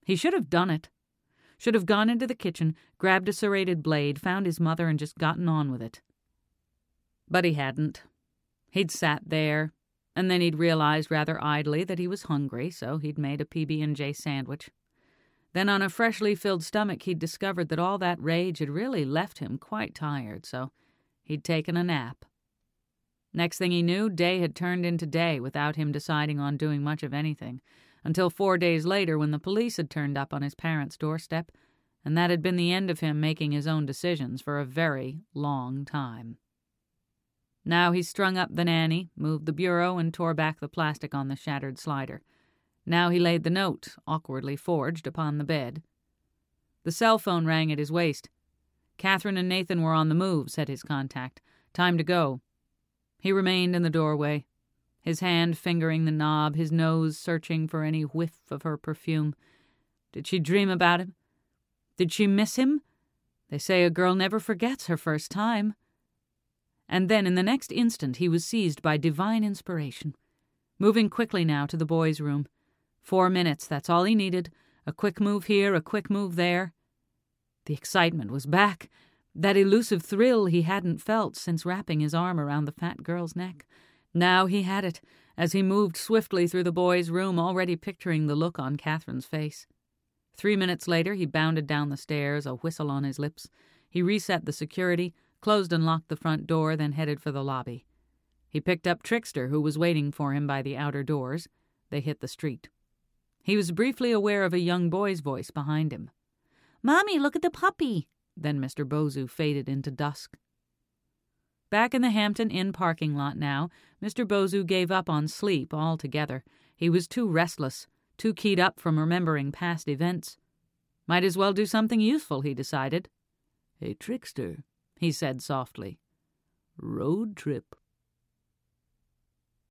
He should have done it. Should have gone into the kitchen, grabbed a serrated blade, found his mother, and just gotten on with it. But he hadn't. He'd sat there, and then he'd realized rather idly that he was hungry, so he'd made a PB&J sandwich. Then on a freshly filled stomach, he'd discovered that all that rage had really left him quite tired, so he'd taken a nap. Next thing he knew, day had turned into day without him deciding on doing much of anything, until 4 days later when the police had turned up on his parents' doorstep, and that had been the end of him making his own decisions for a very long time. Now he strung up the nanny, moved the bureau, and tore back the plastic on the shattered slider. Now he laid the note, awkwardly forged, upon the bed. The cell phone rang at his waist. Catherine and Nathan were on the move, said his contact. Time to go. He remained in the doorway, his hand fingering the knob, his nose searching for any whiff of her perfume. Did she dream about him? Did she miss him? They say a girl never forgets her first time. And then in the next instant he was seized by divine inspiration. Moving quickly now to the boys' room. 4 minutes, that's all he needed. A quick move here, a quick move there. The excitement was back. That elusive thrill he hadn't felt since wrapping his arm around the fat girl's neck. Now he had it, as he moved swiftly through the boys' room, already picturing the look on Catherine's face. 3 minutes later he bounded down the stairs, a whistle on his lips. He reset the security, closed and locked the front door, then headed for the lobby. He picked up Trickster, who was waiting for him by the outer doors. They hit the street. He was briefly aware of a young boy's voice behind him. "Mommy, look at the puppy!" Then Mr. Bozu faded into dusk. Back in the Hampton Inn parking lot now, Mr. Bozu gave up on sleep altogether. He was too restless, too keyed up from remembering past events. Might as well do something useful, he decided. "Hey, Trickster," he said softly. "Road trip."